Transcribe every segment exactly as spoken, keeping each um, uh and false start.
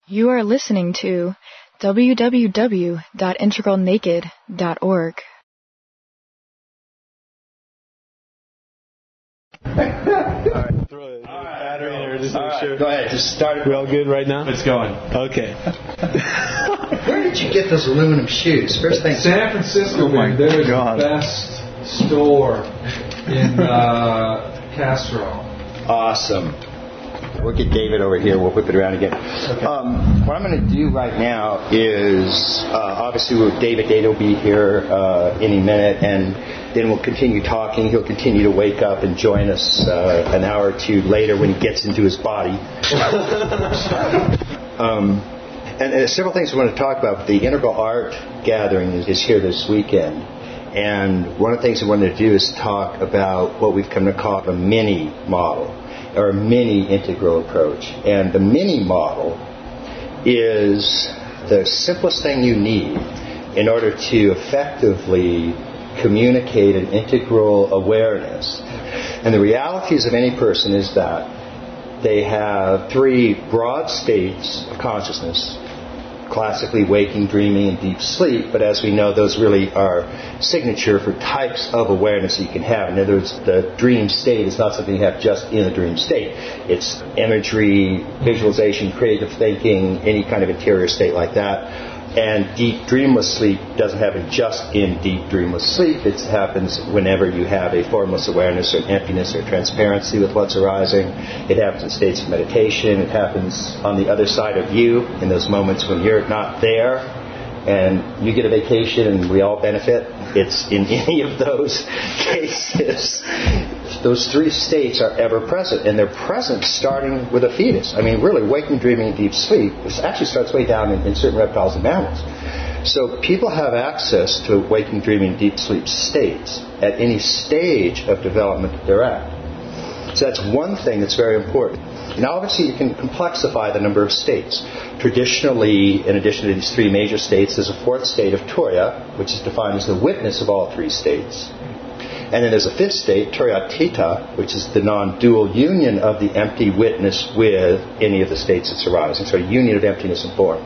You are listening to w w w dot integral naked dot org. Alright, throw it. All right, battery in there just to make sure. Go ahead, just start it. We all good right now? It's going. Okay. Where did you get those aluminum shoes? First thing. San Francisco, oh man. They're the best store in uh, Castro. Awesome. We'll get David over here. We'll whip it around again. Okay. Um, what I'm going to do right now is, uh, obviously, with David, David will be here uh, any minute, and then we'll continue talking. He'll continue to wake up and join us uh, an hour or two later when he gets into his body. um, and, and several things we want to talk about. The Integral Art Gathering is, is here this weekend. And one of the things we wanted to do is talk about what we've come to call a mini model, or a mini integral approach. And the mini model is the simplest thing you need in order to effectively communicate an integral awareness. And the realities of any person is that they have three broad states of consciousness: classically waking, dreaming, and deep sleep. But as we know, those really are signature for types of awareness that you can have. In other words, the dream state is not something you have just in a dream state. It's imagery, visualization, creative thinking, any kind of interior state like that. And deep dreamless sleep doesn't happen just in deep dreamless sleep. It happens whenever you have a formless awareness or emptiness or transparency with what's arising. It happens in states of meditation. It happens on the other side of you in those moments when you're not there and you get a vacation and we all benefit. It's in any of those cases. Those three states are ever present, and they're present starting with a fetus. I mean, really, waking, dreaming, and deep sleep, it actually starts way down in, in certain reptiles and mammals. So people have access to waking, dreaming, deep sleep states at any stage of development that they're at. So that's one thing that's very important. Now, obviously, you can complexify the number of states. Traditionally, in addition to these three major states, there's a fourth state of Turiya, which is defined as the witness of all three states. And then there's a fifth state, Turiyatita, which is the non-dual union of the empty witness with any of the states that's arising. So a union of emptiness and form.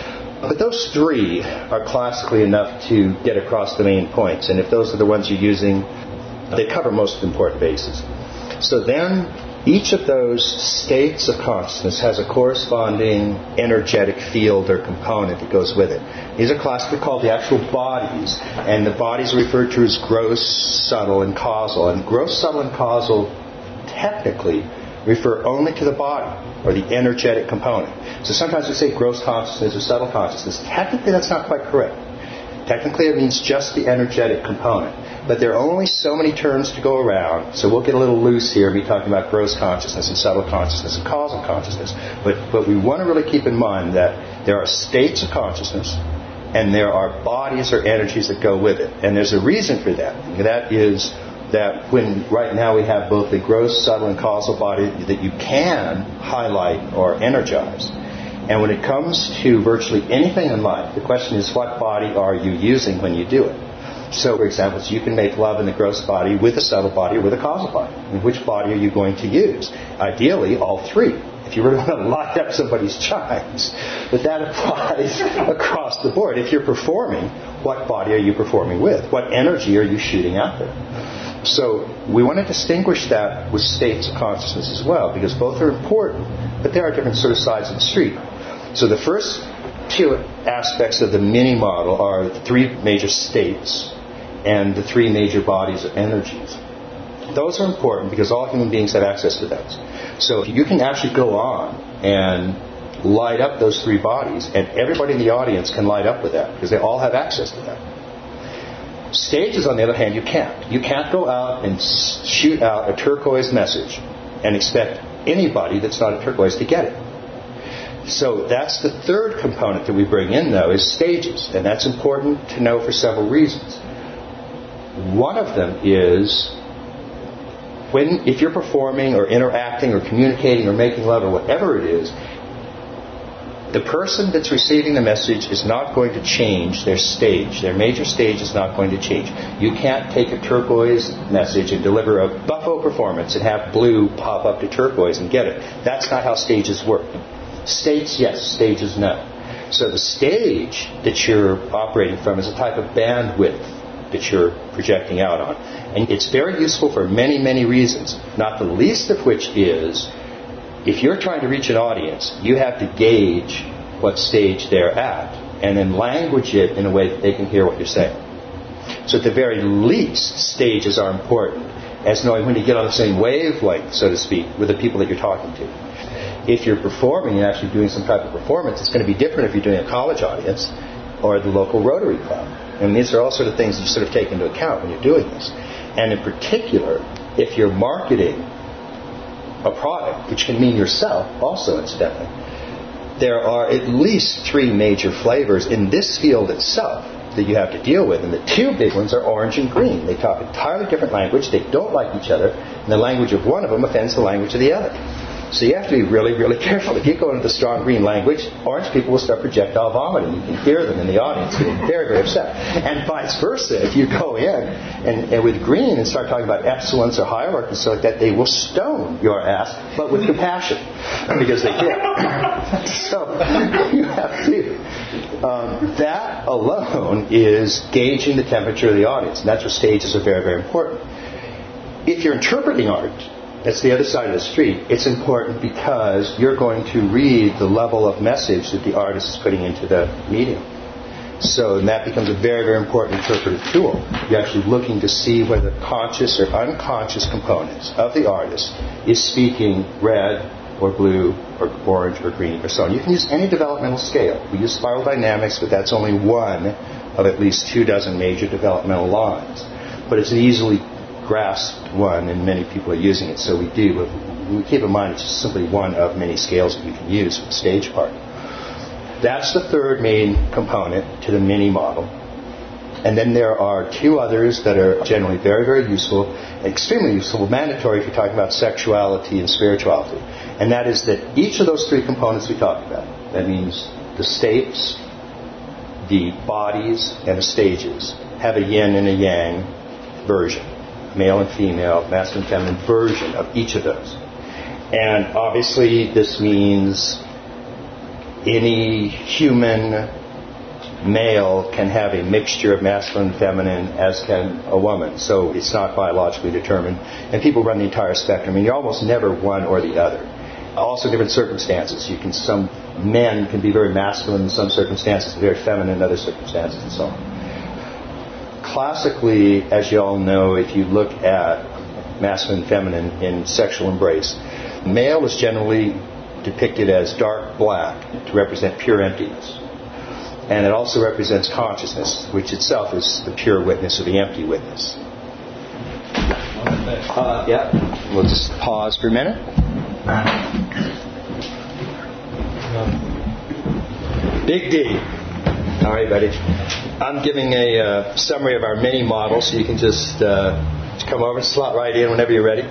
But those three are classically enough to get across the main points. And if those are the ones you're using, they cover most of the important bases. So then, each of those states of consciousness has a corresponding energetic field or component that goes with it. These are classically called the actual bodies, and the bodies are referred to as gross, subtle, and causal. And gross, subtle, and causal technically refer only to the body, or the energetic component. So sometimes we say gross consciousness or subtle consciousness. Technically that's not quite correct. Technically it means just the energetic component. But there are only so many terms to go around, so we'll get a little loose here and be talking about gross consciousness and subtle consciousness and causal consciousness. But, but we want to really keep in mind that there are states of consciousness and there are bodies or energies that go with it. And there's a reason for that. And that is that when right now we have both the gross, subtle, and causal body that you can highlight or energize. And when it comes to virtually anything in life, the question is, what body are you using when you do it? So, for example, you can make love in the gross body with a subtle body or with a causal body. And which body are you going to use? Ideally, all three, if you really want to light up somebody's chimes. But that applies across the board. If you're performing, what body are you performing with? What energy are you shooting out there? So we want to distinguish that with states of consciousness as well, because both are important, but there are different sort of sides of the street. So the first two aspects of the mini model are the three major states and the three major bodies of energies. Those are important because all human beings have access to those. So you can actually go on and light up those three bodies, and everybody in the audience can light up with that because they all have access to that. Stages, on the other hand, you can't. You can't go out and shoot out a turquoise message and expect anybody that's not a turquoise to get it. So that's the third component that we bring in, though, is stages. And that's important to know for several reasons. One of them is when, if you're performing or interacting or communicating or making love or whatever it is, the person that's receiving the message is not going to change their stage. Their major stage is not going to change. You can't take a turquoise message and deliver a buffo performance and have blue pop up to turquoise and get it. That's not how stages work. States, yes. Stages, no. So the stage that you're operating from is a type of bandwidth that you're projecting out on. And it's very useful for many, many reasons, not the least of which is if you're trying to reach an audience, you have to gauge what stage they're at and then language it in a way that they can hear what you're saying. So at the very least, stages are important as knowing when to get on the same wavelength, so to speak, with the people that you're talking to. If you're performing and actually doing some type of performance, it's going to be different if you're doing a college audience or the local Rotary Club. And these are all sort of things you sort of take into account when you're doing this. And in particular, if you're marketing a product, which can mean yourself also, incidentally, there are at least three major flavors in this field itself that you have to deal with. And the two big ones are orange and green. They talk entirely different language. They don't like each other. And the language of one of them offends the language of the other. So you have to be really, really careful. If you go into the strong green language, orange people will start projectile vomiting. You can hear them in the audience getting very, very upset. And vice versa. If you go in and, and with green and start talking about excellence or hierarchy and stuff like that, they will stone your ass, but with compassion, because they can. So you have to. Um, that alone is gauging the temperature of the audience. And that's where stages are very, very important. If you're interpreting art, that's the other side of the street. It's important because you're going to read the level of message that the artist is putting into the medium. So that becomes a very, very important interpretive tool. You're actually looking to see whether conscious or unconscious components of the artist is speaking red or blue or orange or green or so on. You can use any developmental scale. We use spiral dynamics, but that's only one of at least two dozen major developmental lines. But it's easily grasped one, and many people are using it, so we do. But we keep in mind it's just simply one of many scales that you can use for the stage part. That's the third main component to the mini model. And then there are two others that are generally very, very useful, extremely useful, mandatory if you're talking about sexuality and spirituality. And that is that each of those three components we talked about, that means the states, the bodies, and the stages, have a yin and a yang version. Male and female, masculine and feminine version of each of those. And obviously this means any human male can have a mixture of masculine and feminine, as can a woman. So it's not biologically determined. And people run the entire spectrum. And you're almost never one or the other. Also different circumstances. You can, some men can be very masculine in some circumstances, very feminine in other circumstances, and so on. Classically, as you all know, if you look at masculine and feminine in sexual embrace, male is generally depicted as dark black to represent pure emptiness. And it also represents consciousness, which itself is the pure witness or the empty witness. Uh, yeah, we'll just pause for a minute. Big D. All right, buddy. I'm giving a uh, summary of our mini model, so you can just uh, come over and slot right in whenever you're ready.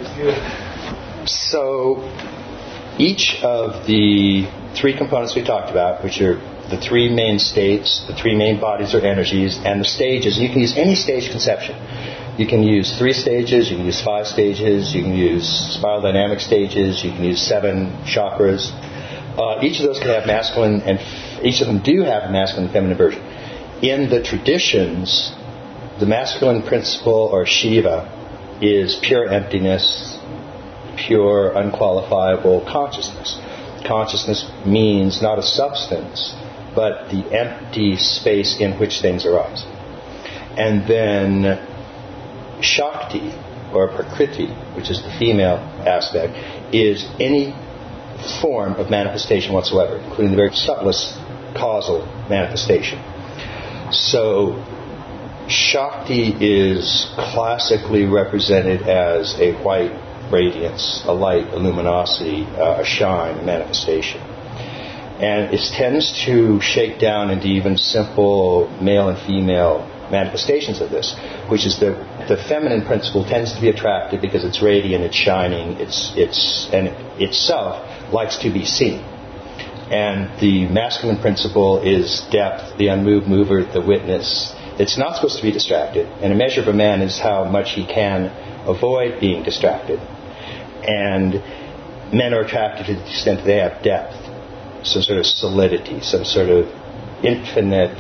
So each of the three components we talked about, which are the three main states, the three main bodies or energies, and the stages, you can use any stage conception. You can use three stages, you can use five stages, you can use spiral dynamic stages, you can use seven chakras. Uh, each of those can have masculine, and f- each of them do have a masculine and feminine version. In the traditions, the masculine principle, or Shiva, is pure emptiness, pure, unqualifiable consciousness. Consciousness means not a substance, but the empty space in which things arise. And then Shakti, or Prakriti, which is the female aspect, is any form of manifestation whatsoever, including the very subtlest causal manifestation. So Shakti is classically represented as a white radiance, a light, a luminosity, uh, a shine, a manifestation. And it tends to shake down into even simple male and female manifestations of this, which is the the feminine principle tends to be attractive because it's radiant, it's shining, it's it's and itself likes to be seen. And the masculine principle is depth, the unmoved mover, the witness. It's not supposed to be distracted. And a measure of a man is how much he can avoid being distracted. And men are attracted to the extent that they have depth. some sort of solidity, some sort of infinite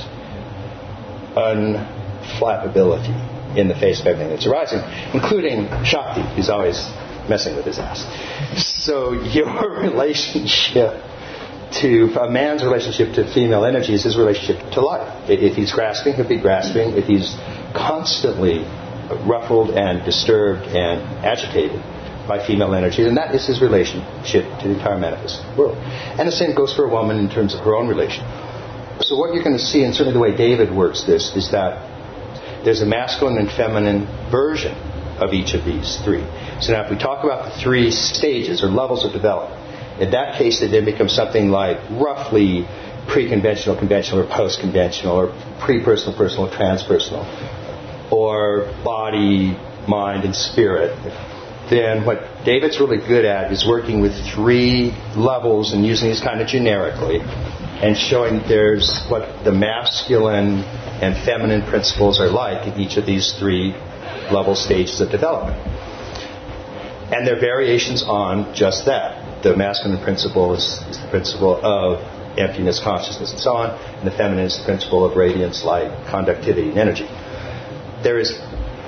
unflappability in the face of everything that's arising, including Shakti, who's always messing with his ass. So your relationship to, a man's relationship to female energy is his relationship to life. If he's grasping, he'll be grasping. If he's constantly ruffled and disturbed and agitated by female energy, then that is his relationship to the entire manifest world. And the same goes for a woman in terms of her own relation. So what you're going to see, and certainly the way David works this, is that there's a masculine and feminine version of each of these three. So now if we talk about the three stages or levels of development, in that case it then becomes something like roughly pre-conventional, conventional, or post-conventional, or pre-personal, personal, transpersonal, or body, mind, and spirit. Then what David's really good at is working with three levels and using these kind of generically and showing there's what the masculine and feminine principles are like in each of these three level stages of development. And there are variations on just that. The masculine principle is, is the principle of emptiness, consciousness, and so on, and the feminine is the principle of radiance, light, conductivity, and energy. There is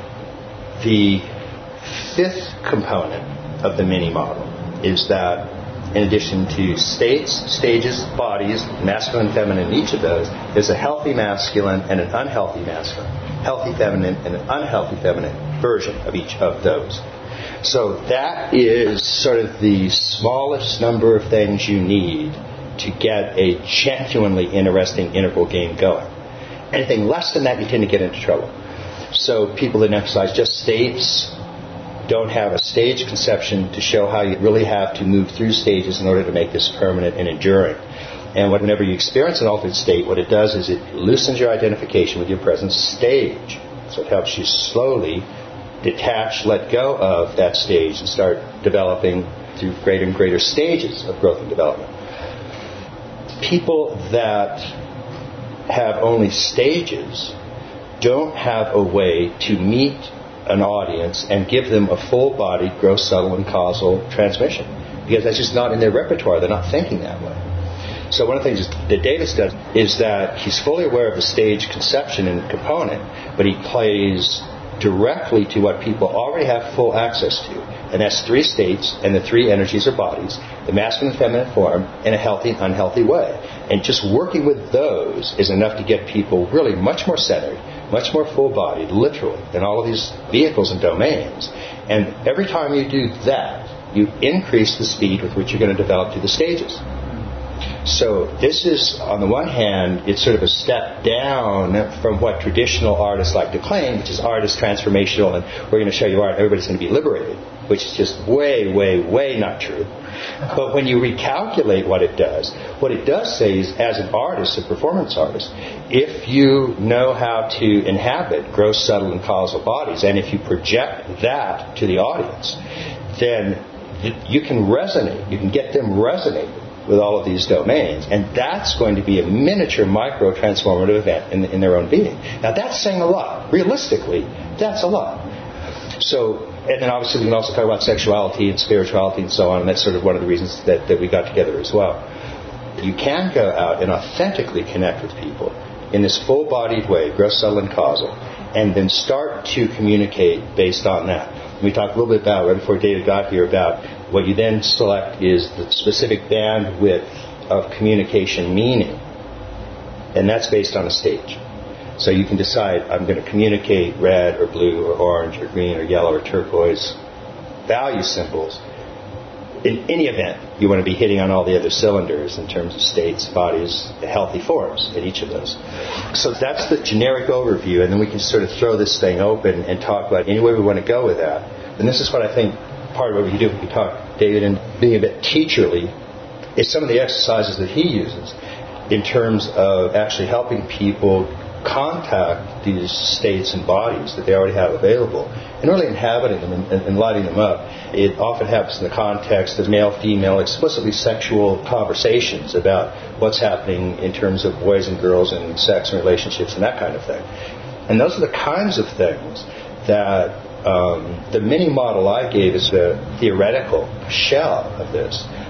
the fifth component of the mini model is that in addition to states, stages, bodies, masculine and feminine in each of those, there's a healthy masculine and an unhealthy masculine, healthy feminine and an unhealthy feminine version of each of those. So that is sort of the smallest number of things you need to get a genuinely interesting integral game going. Anything less than that, you tend to get into trouble. So people that emphasize just states don't have a stage conception to show how you really have to move through stages in order to make this permanent and enduring. And whenever you experience an altered state, what it does is it loosens your identification with your present stage. So it helps you slowly detach, let go of that stage and start developing through greater and greater stages of growth and development. People that have only stages don't have a way to meet an audience and give them a full-bodied, gross, subtle, and causal transmission, because that's just not in their repertoire. They're not thinking that way. So one of the things that Davis does is that he's fully aware of the stage conception and component, but he plays directly to what people already have full access to, and that's three states and the three energies or bodies, the masculine and feminine form, in a healthy and unhealthy way. And just working with those is enough to get people really much more centered, much more full-bodied, literally, in all of these vehicles and domains. And every time you do that, you increase the speed with which you're going to develop through the stages. So this is, on the one hand, it's sort of a step down from what traditional artists like to claim, which is art is transformational and we're going to show you art, everybody's going to be liberated, which is just way, way, way not true. But when you recalculate what it does, what it does say is, as an artist, a performance artist, if you know how to inhabit gross, subtle, and causal bodies, and if you project that to the audience, then you can resonate, you can get them resonating with all of these domains, and that's going to be a miniature micro-transformative event in, in their own being. Now that's saying a lot. Realistically, that's a lot. So, and then obviously we can also talk about sexuality and spirituality and so on, and that's sort of one of the reasons that, that we got together as well. You can go out and authentically connect with people in this full-bodied way, gross, subtle, and causal, and then start to communicate based on that. We talked a little bit about, right before David got here, about what you then select is the specific bandwidth of communication meaning. And that's based on a stage. So you can decide, I'm going to communicate red or blue or orange or green or yellow or turquoise value symbols. In any event, you want to be hitting on all the other cylinders in terms of states, bodies, healthy forms in each of those. So that's the generic overview, and then we can sort of throw this thing open and talk about any way we want to go with that. And this is what I think part of what we do when we talk, David, and being a bit teacherly, is some of the exercises that he uses in terms of actually helping people contact these states and bodies that they already have available and really inhabiting them and, and, and lighting them up. It often happens in the context of male-female, explicitly sexual conversations about what's happening in terms of boys and girls and sex and relationships and that kind of thing. And those are the kinds of things that um, the mini model I gave is the theoretical shell of this.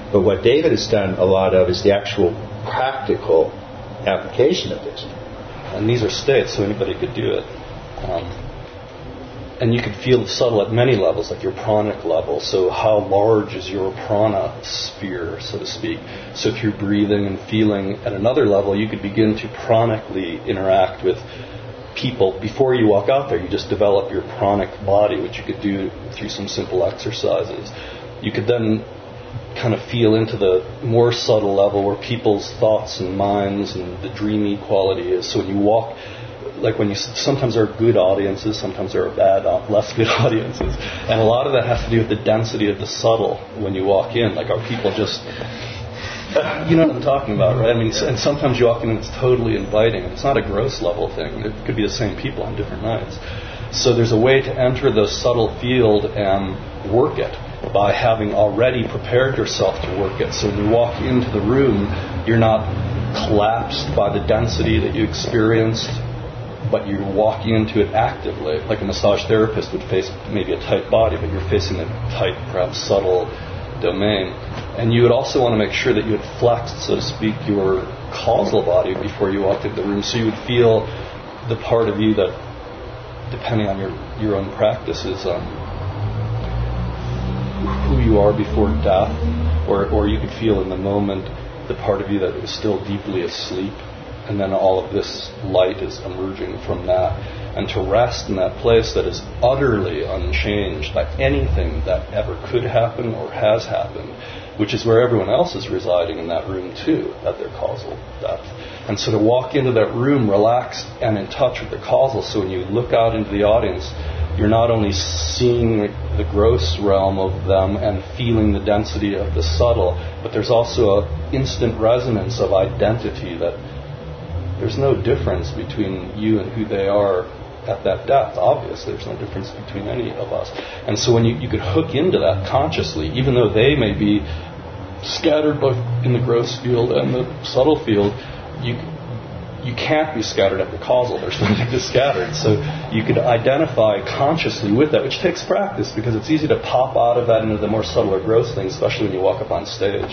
But what David has done a lot of is the actual practical application of this. And these are states, so anybody could do it. Um, and you could feel the subtle at many levels, like your pranic level. So how large is your prana sphere, so to speak? So if you're breathing and feeling at another level, you could begin to pranically interact with people. Before you walk out there, you just develop your pranic body, which you could do through some simple exercises. You could then kind of feel into the more subtle level where people's thoughts and minds and the dreamy quality is. So when you walk, like when you, sometimes there are good audiences, sometimes there are bad, less good audiences. And a lot of that has to do with the density of the subtle when you walk in. Like, are people just, you know what I'm talking about, right? I mean, and sometimes you walk in and it's totally inviting. It's not a gross level thing. It could be the same people on different nights. So there's a way to enter the subtle field and work it by having already prepared yourself to work it. So when you walk into the room, you're not collapsed by the density that you experienced, but you're walking into it actively. Like a massage therapist would face maybe a tight body, but you're facing a tight, perhaps subtle domain. And you would also want to make sure that you had flexed, so to speak, your causal body before you walked into the room, so you would feel the part of you that, depending on your, your own practice, is um, who you are before death, or, or you could feel in the moment the part of you that was still deeply asleep, and then all of this light is emerging from that. And to rest in that place that is utterly unchanged by anything that ever could happen or has happened, which is where everyone else is residing in that room too, at their causal depth. And so to walk into that room relaxed and in touch with the causal, so when you look out into the audience, you're not only seeing the gross realm of them and feeling the density of the subtle, but there's also an instant resonance of identity that there's no difference between you and who they are at that depth. Obviously, there's no difference between any of us. And so when you, you could hook into that consciously, even though they may be scattered both in the gross field and the subtle field, you you can't be scattered at the causal. There's nothing to scattered. So you could identify consciously with that, which takes practice, because it's easy to pop out of that into the more subtle or gross things, especially when you walk up on stage.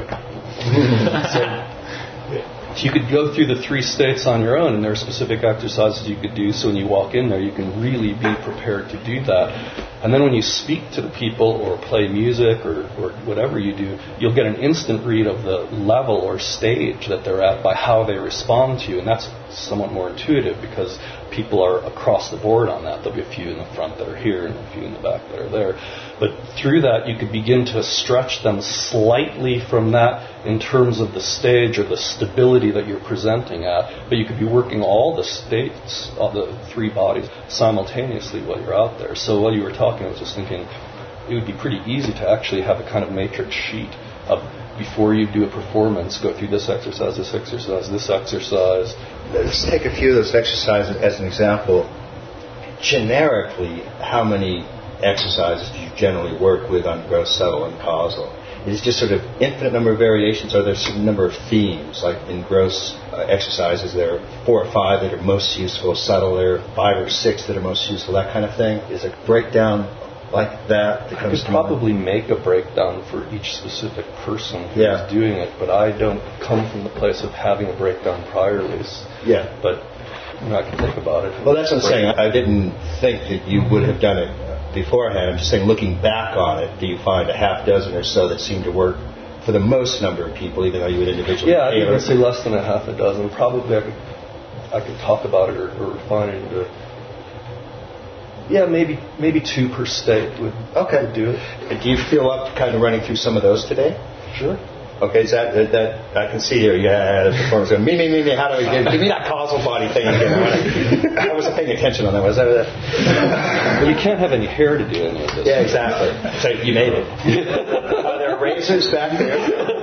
So you could go through the three states on your own, and there are specific exercises you could do, so when you walk in there, you can really be prepared to do that. And then when you speak to the people or play music or, or whatever you do, you'll get an instant read of the level or stage that they're at by how they respond to you, and that's somewhat more intuitive because people are across the board on that. There'll be a few in the front that are here and a few in the back that are there. But through that, you could begin to stretch them slightly from that in terms of the stage or the stability that you're presenting at. But you could be working all the states, all the three bodies, simultaneously while you're out there. So while you were talking, I was just thinking it would be pretty easy to actually have a kind of matrix sheet of, before you do a performance, go through this exercise, this exercise, this exercise. Let's take a few of those exercises as an example. Generically, how many exercises do you generally work with on gross, subtle, and causal? Is it just sort of infinite number of variations, or are there a certain number of themes? Like in gross uh, exercises, there are four or five that are most useful. Subtle, there are five or six that are most useful, that kind of thing. Is a breakdown like that? that I could probably make a breakdown for each specific person who's yeah. doing it, but I don't come from the place of having a breakdown priorly. Yeah. But you know, I can think about it. Well, that's what I'm saying. I didn't think that you would have done it beforehand. I'm just saying, looking back on it, do you find a half dozen or so that seem to work for the most number of people, even though you would individually Yeah, I tailor? would say less than a half a dozen. Probably I could, I could talk about it or, or refine it into, yeah, maybe maybe two per state would, okay. would do it. And do you feel up kind of running through some of those today? Sure. Okay, is that, that, that I can see here, you had a performance going, me, me, me, me, how do we get, give me that causal body thing again. I wasn't paying attention on that, was that? Well, you can't have any hair to do any of this. Yeah, exactly. So you made it. Are there razors back there?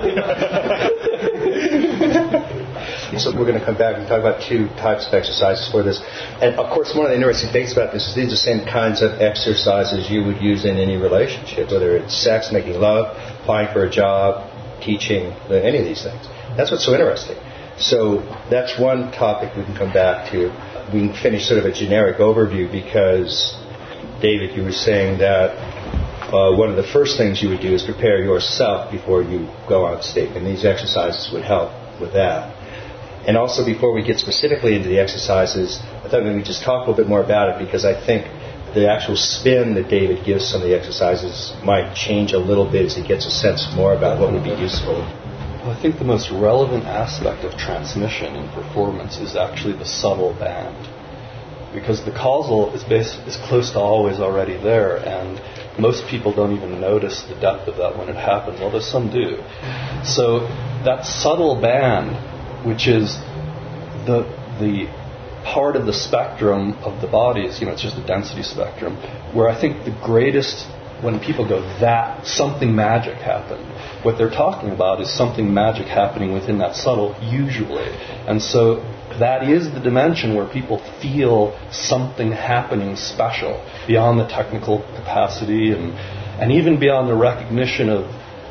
So we're going to come back and talk about two types of exercises for this. And of course, one of the interesting things about this is these are the same kinds of exercises you would use in any relationship, whether it's sex, making love, applying for a job, teaching, any of these things. That's what's so interesting. So that's one topic we can come back to. We can finish sort of a generic overview because, David, you were saying that uh, one of the first things you would do is prepare yourself before you go on stage. And these exercises would help with that. And also, before we get specifically into the exercises, I thought maybe we'd just talk a little bit more about it, because I think the actual spin that David gives some of the exercises might change a little bit as he gets a sense more about what would be useful. Well, I think the most relevant aspect of transmission in performance is actually the subtle band, because the causal is bas- is close to always already there, and most people don't even notice the depth of that when it happens, although some do. So that subtle band, which is the the part of the spectrum of the bodies, you know, it's just a density spectrum, where I think the greatest, when people go, that something magic happened, what they're talking about is something magic happening within that subtle, usually. And so that is the dimension where people feel something happening special, beyond the technical capacity and and even beyond the recognition of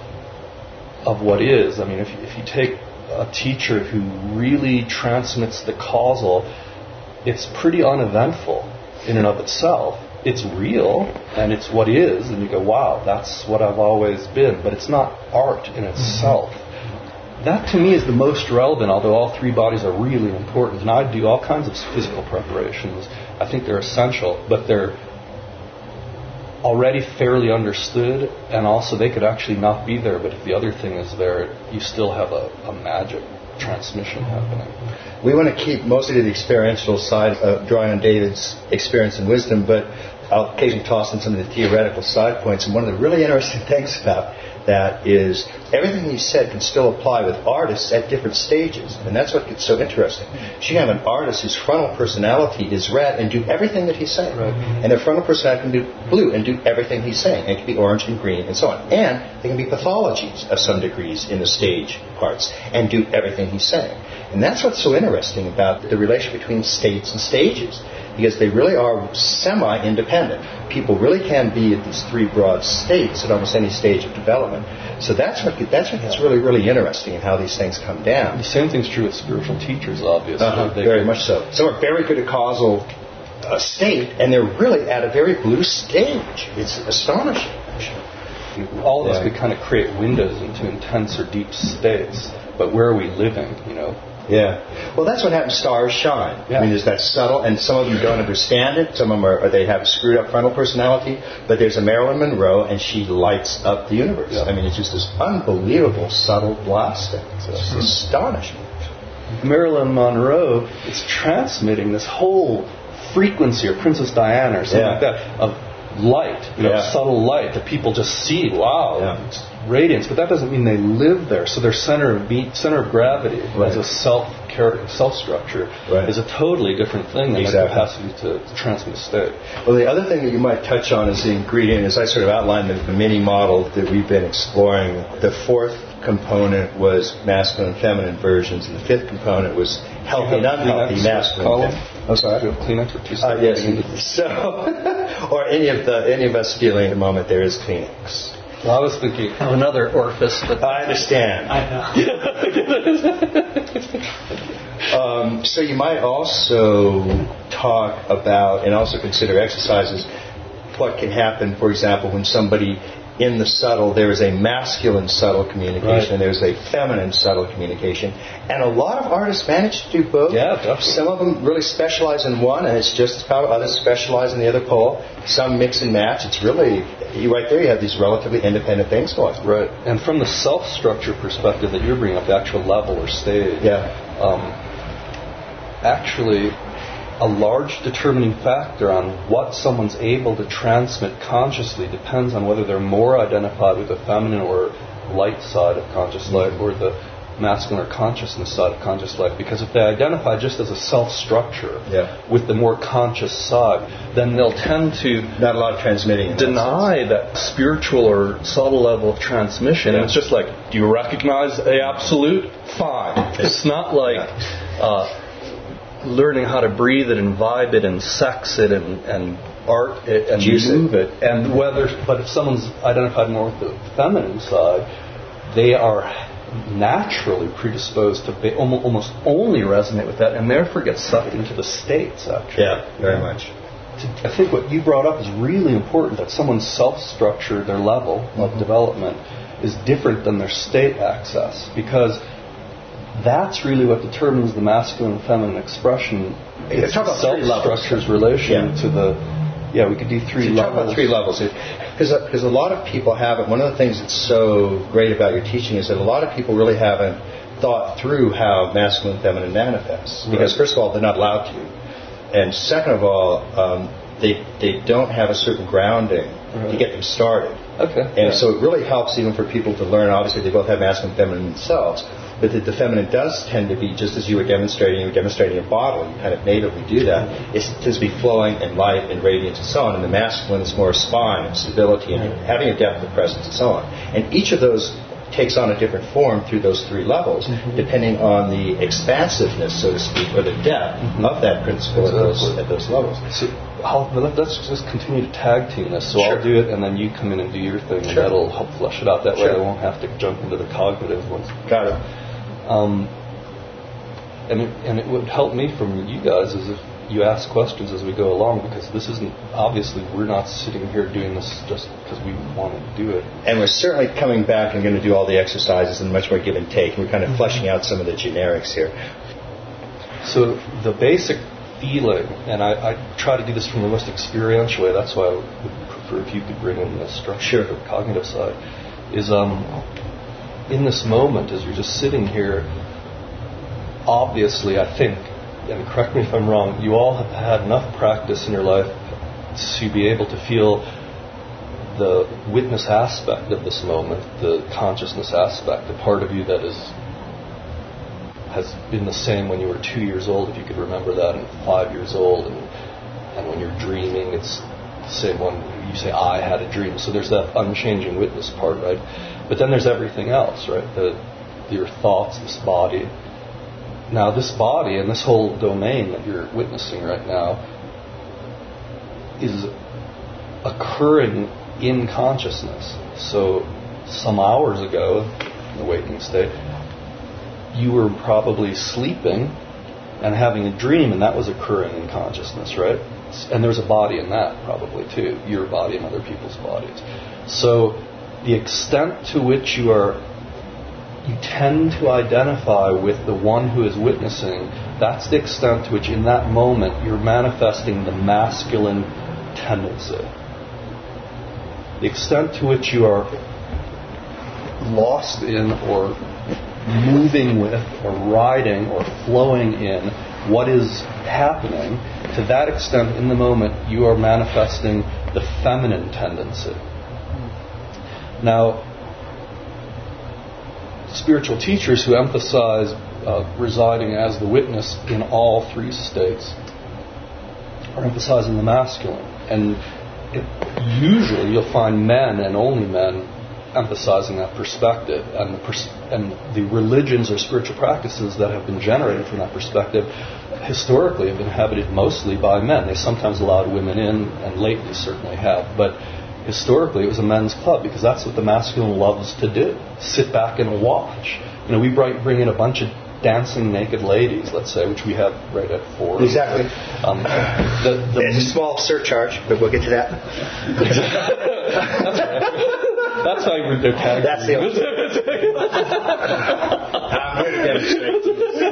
of what is. I mean, if, if you take a teacher who really transmits the causal, it's pretty uneventful in and of itself. It's real, and it's what is, and you go, wow, that's what I've always been, but it's not art in itself. Mm-hmm. That, to me, is the most relevant, although all three bodies are really important, and I do all kinds of physical preparations. I think they're essential, but they're already fairly understood, and also they could actually not be there, but if the other thing is there, you still have a, a magic transmission happening. We want to keep mostly to the experiential side, uh, drawing on David's experience and wisdom, but I'll occasionally toss in some of the theoretical side points. And one of the really interesting things about that is everything he said can still apply with artists at different stages. And that's what gets so interesting. You have an artist whose frontal personality is red and do everything that he's saying. Right. And their frontal personality can be blue and do everything he's saying. It can be orange and green and so on. And they can be pathologies of some degrees in the stage parts and do everything he's saying. And that's what's so interesting about the relation between states and stages, because they really are semi-independent. People really can be at these three broad states at almost any stage of development. So that's what that's what gets really, really interesting in how these things come down. The same thing's true with spiritual teachers, obviously. Uh-huh, very much so. Some are very good at causal uh, state, and they're really at a very blue stage. It's astonishing, actually. All of yeah. us could kind of create windows into intense or deep states, but where are we living, you know? Yeah. Well, that's what happens. Stars shine. Yeah. I mean, there's that subtle, and some of them don't understand it. Some of them are, or they have a screwed up frontal personality. But there's a Marilyn Monroe, and she lights up the universe. Yeah. I mean, it's just this unbelievable subtle blasting. It's mm-hmm. astonishing. Marilyn Monroe is transmitting this whole frequency, or Princess Diana, or something yeah. like that, of light, you know, yeah. subtle light that people just see. Wow. Yeah. It's radiance, but that doesn't mean they live there. So their center of beat, center of gravity right. as a self self structure right. is a totally different thing than exactly. the capacity to, to transmit state. Well, the other thing that you might touch on is the ingredient, as I sort of outlined the, the mini model that we've been exploring. The fourth component was masculine and feminine versions, and the fifth component was healthy and unhealthy masculine. I'm sorry. Do you have Kleenex or two uh, Yes. So, or any of the any of us feeling at the moment, there is Kleenex. Well, I was thinking of another orifice, but I understand. I know. um, so you might also talk about and also consider exercises. What can happen, for example, when somebody in the subtle, there is a masculine subtle communication, right. and there's a feminine subtle communication. And a lot of artists manage to do both. Yeah, definitely. Some of them really specialize in one, and it's just as powerful. Others specialize in the other pole. Some mix and match. It's really, you right there, you have these relatively independent things going on. Right. And from the self-structure perspective that you're bringing up, the actual level or stage, yeah. um, actually, a large determining factor on what someone's able to transmit consciously depends on whether they're more identified with the feminine or light side of conscious life or the masculine or consciousness side of conscious life. Because if they identify just as a self-structure yeah. with the more conscious side, then they'll tend to not a lot of transmitting deny that, that spiritual or subtle level of transmission. Yeah. And it's just like, do you recognize the absolute? Fine. It's not like yeah. uh, learning how to breathe it and vibe it and sex it and, and art it and Juice move it. it. And whether, but if someone's identified more with the feminine side, they are naturally predisposed to be, almost only resonate with that and therefore get sucked into the states, actually. Yeah, very much. to, I think what you brought up is really important, that someone's self-structure, their level mm-hmm. of development, is different than their state access, because that's really what determines the masculine and feminine expression. It's self-structure's relation yeah. to the... Yeah, we could do three so levels. Talk about three levels. Because a lot of people haven't... One of the things that's so great about your teaching is that a lot of people really haven't thought through how masculine and feminine manifests. Because right. first of all, they're not allowed to. And second of all, um, they they don't have a certain grounding right. to get them started. Okay. And yeah. so it really helps even for people to learn. Obviously, they both have masculine and feminine themselves. But the, the feminine does tend to be, just as you were demonstrating, you were demonstrating your bottle, you kind of natively do that. It tends to be flowing and light and radiance and so on. And the masculine is more spine and stability and having a depth of presence and so on. And each of those takes on a different form through those three levels, mm-hmm. depending on the expansiveness, so to speak, or the depth mm-hmm. of that principle exactly. at, those, at those levels. So I'll, let's just continue to tag team this. So sure. I'll do it, and then you come in and do your thing, and sure. that'll help flesh it out. That sure. way I won't have to jump into the cognitive ones. Got it. Um, and it, and it would help me from you guys is if you ask questions as we go along, because this isn't, obviously we're not sitting here doing this just because we want to do it. And we're certainly coming back and going to do all the exercises and much more give and take. We're kind of mm-hmm. fleshing out some of the generics here. So the basic feeling, and I, I try to do this from the most experiential way, that's why I would prefer if you could bring in the structure or cognitive side, is um, in this moment as you're just sitting here, obviously I think, and correct me if I'm wrong, you all have had enough practice in your life to be able to feel the witness aspect of this moment, the consciousness aspect, the part of you that is has been the same when you were two years old, if you could remember that, and five years old, and, and when you're dreaming, it's the same one. You say, I had a dream. So there's that unchanging witness part, right? But then there's everything else, right? The, your thoughts, this body. Now, this body and this whole domain that you're witnessing right now is occurring in consciousness. So some hours ago, in the waking state, you were probably sleeping and having a dream, and that was occurring in consciousness, right? And there's a body in that probably too, your body and other people's bodies. So the extent to which you are you tend to identify with the one who is witnessing, that's the extent to which in that moment you're manifesting the masculine tendency. The extent to which you are lost in or moving with or riding or flowing in what is happening, to that extent in the moment you are manifesting the feminine tendency. Now, spiritual teachers who emphasize uh, residing as the witness in all three states are emphasizing the masculine. And it, usually you'll find men, and only men, emphasizing that perspective. And the, pers- and the religions or spiritual practices that have been generated from that perspective historically have been inhabited mostly by men. They sometimes allowed women in, and lately certainly have. But historically, it was a men's club because that's what the masculine loves to do. Sit back and watch. You know, we bring in a bunch of dancing naked ladies, let's say, which we have right at four. Exactly. Um, the, the There's a small surcharge, but we'll get to that. That's right. That's how you they're tagged. That's the only I'm here to demonstrate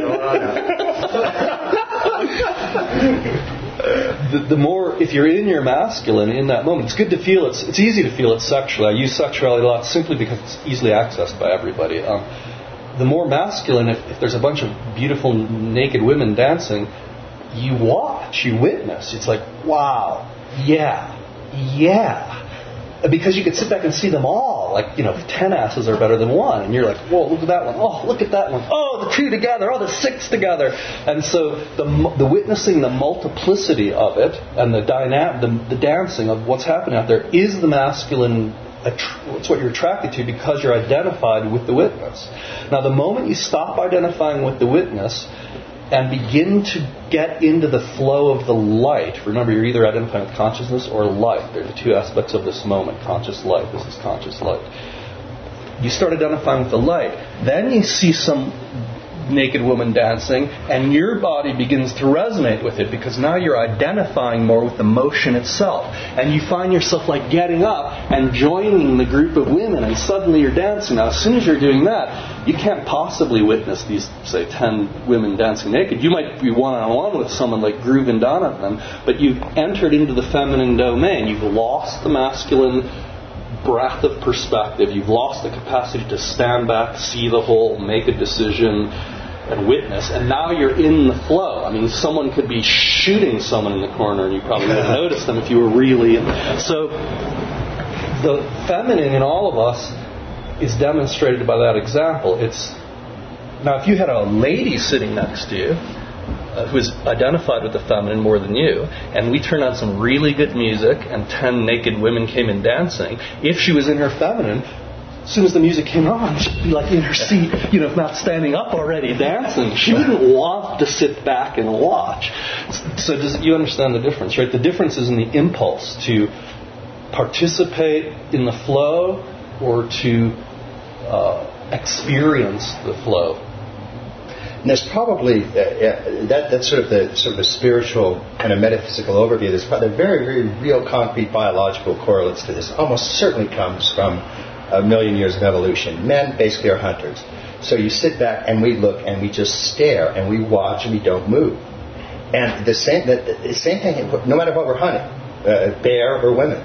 The, the more, if you're in your masculine in that moment, it's good to feel it. It's easy to feel it sexually. I use sexuality a lot simply because it's easily accessed by everybody. Um, the more masculine, if, if there's a bunch of beautiful naked women dancing, you watch, you witness. It's like, wow, yeah, yeah. Because you could sit back and see them all. Like, you know, ten asses are better than one. And you're like, whoa, look at that one. Oh, look at that one. Oh, the two together. Oh, the six together. And so the the witnessing the multiplicity of it and the dynamic, the, the dancing of what's happening out there is the masculine. It's what you're attracted to because you're identified with the witness. Now, the moment you stop identifying with the witness and begin to get into the flow of the light. Remember, you're either identifying with consciousness or light. They're the two aspects of this moment. Conscious light. This is conscious light. You start identifying with the light. Then you see some naked woman dancing, and your body begins to resonate with it because now you're identifying more with the motion itself. And you find yourself like getting up and joining the group of women, and suddenly you're dancing. Now, as soon as you're doing that, you can't possibly witness these, say, ten women dancing naked. You might be one-on-one with someone like grooving down at them, but you've entered into the feminine domain. You've lost the masculine breadth of perspective. You've lost the capacity to stand back, see the whole, make a decision, and witness. And now you're in the flow. I mean, someone could be shooting someone in the corner, and you probably wouldn't notice them if you were really in. So the feminine in all of us is demonstrated by that example. It's now, if you had a lady sitting next to you uh, who is identified with the feminine more than you, and we turned on some really good music, and ten naked women came in dancing, if she was in her feminine, as soon as the music came on, she'd be like in her seat, you know, if not standing up already, dancing. She wouldn't want to sit back and watch. So does you understand the difference, right? The difference is in the impulse to participate in the flow or to uh, experience the flow. And there's probably uh, uh, that that's sort of the sort of a spiritual kind of metaphysical overview. There's probably very, very real concrete biological correlates to this. Almost certainly comes from a million years of evolution. Men basically are hunters. So you sit back and we look and we just stare and we watch and we don't move. And the same the, the same thing, no matter what we're hunting, uh, bear or women.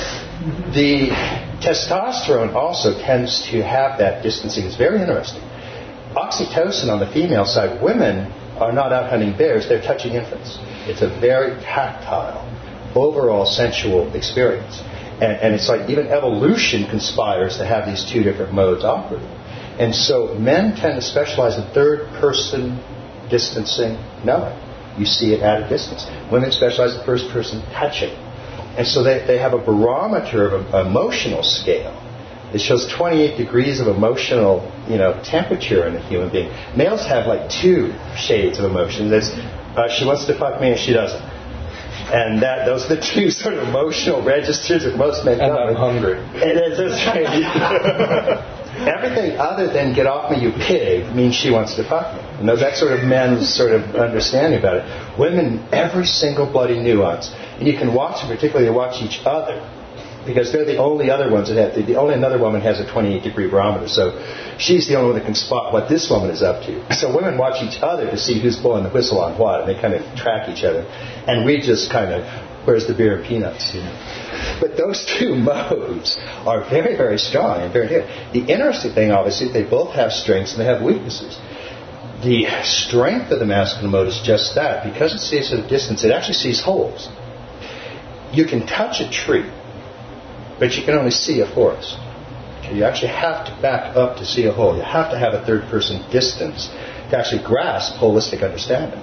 The testosterone also tends to have that distancing. It's very interesting. Oxytocin on the female side, women are not out hunting bears, they're touching infants. It's a very tactile, overall sensual experience. And, and it's like even evolution conspires to have these two different modes operating. And so men tend to specialize in third-person distancing knowing. You see it at a distance. Women specialize in first-person touching. And so they, they have a barometer of an emotional scale. It shows twenty-eight degrees of emotional, you know, temperature in a human being. Males have like two shades of emotion. There's, uh, she wants to fuck me and she doesn't. And that those are the two sort of emotional registers that most men and come I'm with. hungry. And it's, it's right. Everything other than get off me, you pig, means she wants to fuck me. You know, that's sort of men's sort of understanding about it. Women, every single bloody nuance. And you can watch them, particularly they watch each other. Because they're the only other ones that have, the only another woman has a twenty-eight degree barometer. So she's the only one that can spot what this woman is up to. So women watch each other to see who's blowing the whistle on what, and they kind of track each other. And we just kind of, where's the beer and peanuts? You know? But those two modes are very, very strong and very different. The interesting thing, obviously, they both have strengths and they have weaknesses. The strength of the masculine mode is just that. Because it sees at a distance, it actually sees holes. You can touch a tree, but you can only see a forest. You actually have to back up to see a hole. You have to have a third-person distance to actually grasp holistic understanding.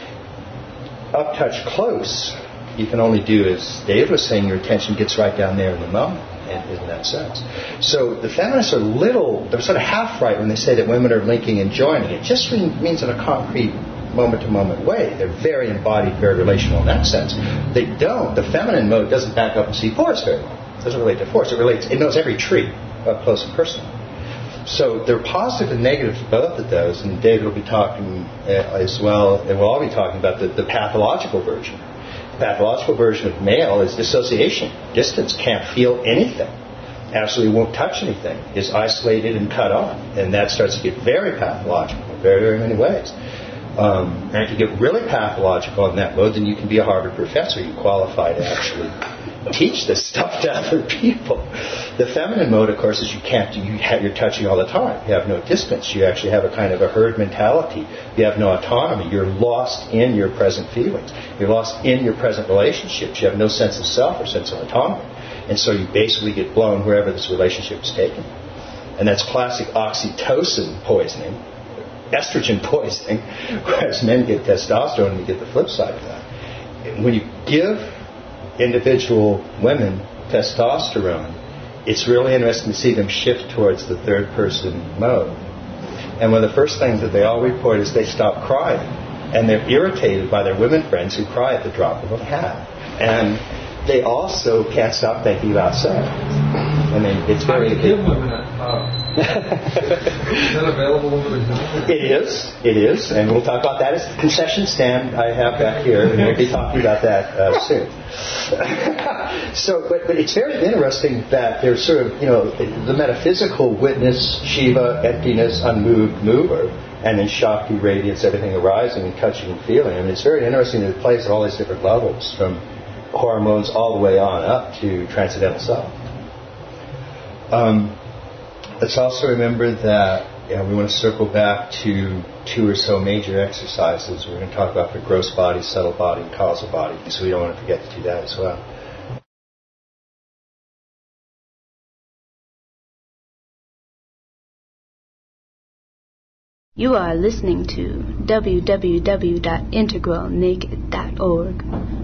Up touch close, you can only do, as Dave was saying, your attention gets right down there in the moment, in, in that sense. So the feminists are little, they're sort of half right when they say that women are linking and joining. It just means in a concrete moment-to-moment way. They're very embodied, very relational in that sense. They don't. The feminine mode doesn't back up and see forest very well. It doesn't relate to force. It relates. It knows every tree up close and personal. So there are positive and negative to both of those, and David will be talking uh, as well, and we'll all be talking about the, the pathological version. The pathological version of male is dissociation. Distance, can't feel anything. Absolutely won't touch anything. Is isolated and cut off. And that starts to get very pathological in very, very many ways. Um, and if you get really pathological in that mode, then you can be a Harvard professor. You qualify to actually teach this stuff to other people. The feminine mode, of course, is you can't, you have, you're touching all the time. You have no distance. You actually have a kind of a herd mentality. You have no autonomy. You're lost in your present feelings. You're lost in your present relationships. You have no sense of self or sense of autonomy. And so you basically get blown wherever this relationship is taken. And that's classic oxytocin poisoning, estrogen poisoning, whereas men get testosterone and you get the flip side of that. When you give individual women testosterone, it's really interesting to see them shift towards the third person mode. And one of the first things that they all report is they stop crying. And they're irritated by their women friends who cry at the drop of a hat. And they also can't stop thinking about sex. I mean, it's very... I give women a, uh, Is that available over the hill? It is. It is. And we'll talk about that. It's the concession stand I have back here, and we'll be talking about that uh, soon. so, but, but it's very interesting that there's sort of, you know, the metaphysical witness, Shiva, emptiness, unmoved, mover, and then Shakti, radiance, everything arising and touching and feeling. I mean, it's very interesting that it plays at all these different levels, from hormones all the way on up to transcendental self. Um, let's also remember that you know, we want to circle back to two or so major exercises. We're going to talk about the gross body, subtle body, and causal body, so we don't want to forget to do that as well. You are listening to w w w dot integral naked dot org.